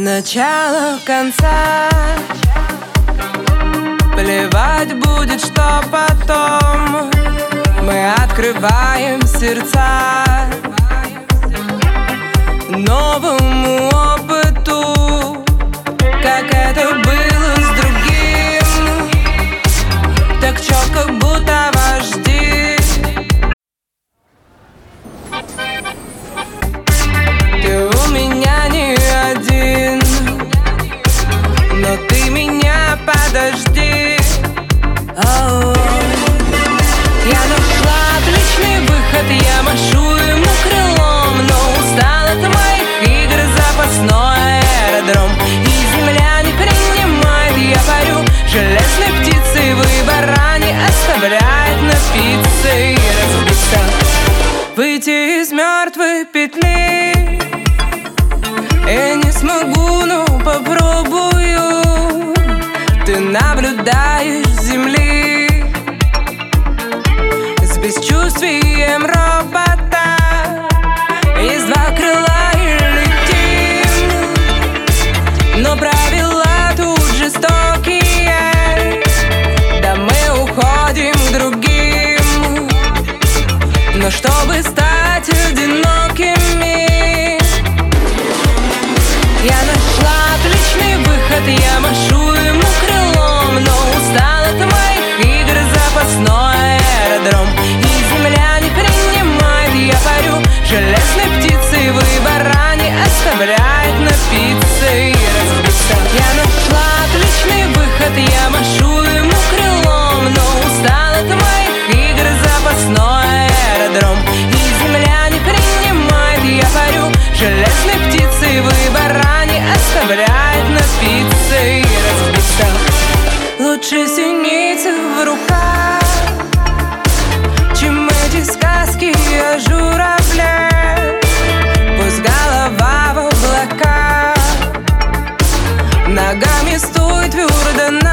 начала конца. Плевать будет, что потом. Мы открываем сердца новому опыту, как это было с другим. Так чётко, как будто вожди. Ты у меня не один, но ты меня подожди. Я нашла отличный выход, я машу ему крылом, но устал от моих игр, запасной аэродром. И земля не принимает, я парю железной птицей. Выбора не оставляет, напиться и разбиться, выйти из мертвой петли. Я не смогу, но попробую. Ты наблюдаешь с земли с бесчувствием робота. Есть два крыла и летим, но правила тут жестокие. Да мы уходим к другим, но чтобы стать одинокими. Я нашла отличный выход, я машу ему крылом, но устал от моих игр, запасной аэродром. И земля не принимает, я парю железной птицей. Выбора не оставляет, напиться и разбиться. Я нашла отличный выход, я машу ему крылом, но устал от моих игр, запасной аэродром. И земля не принимает, я парю железной птицей. Выбора не оставляет, напиться и разбиться. Лучше синицы в руках, чем эти сказки о журавле. Пусть голова в облаках, ногами стой твердо.